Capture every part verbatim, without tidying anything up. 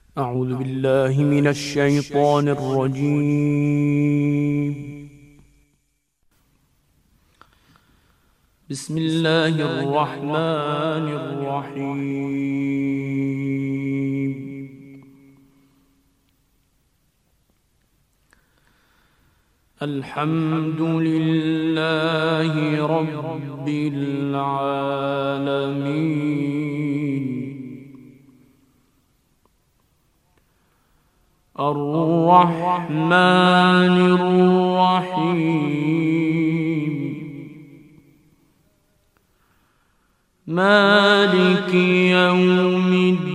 أعوذ بالله من الشيطان الرجيم. بسم الله الرحمن الرحيم. الحمد لله رب العالمين، الرحمن الرحيم، مالك يوم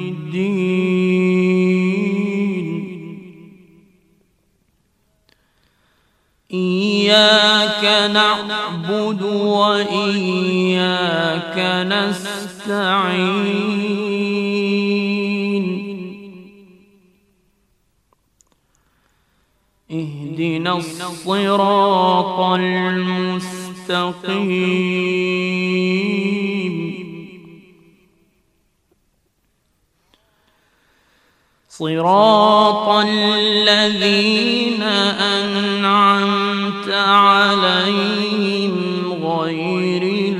الدين. إياك نعبد وإياك نستعين، اهدنا الصراط المستقيم، صراط الذين أنعمت عليهم غير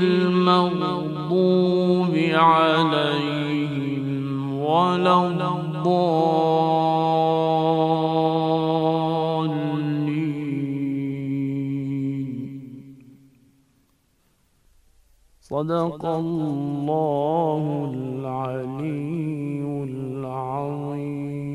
المغضوب عليهم ولا الضالين. صدق الله العلي العظيم.